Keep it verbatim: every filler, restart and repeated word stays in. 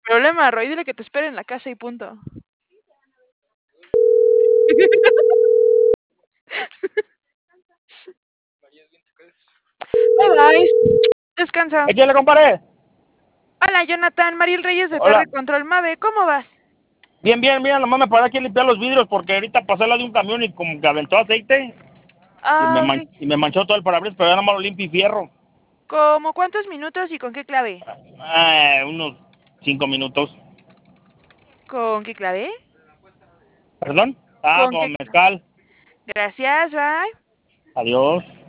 problema, Roy, dile que te espere en la casa y punto. Bye, bye. Descansa. Échale, compadre. Hola, Jonathan, Mariel Reyes de Hola. Torre Control Mave, ¿cómo vas? Bien, bien, mira, nomás me paré aquí a limpiar los vidrios porque ahorita pasé la de un camión y como que aventó aceite y me, Ah, man- ok. y me manchó todo el parabrisas, pero ya nomás lo limpio y fierro. ¿Cómo cuántos minutos y con qué clave? Ah, unos cinco minutos. ¿Con qué clave? ¿Perdón? Ah, ¿Con qué? con mezcal. Gracias, bye. Adiós.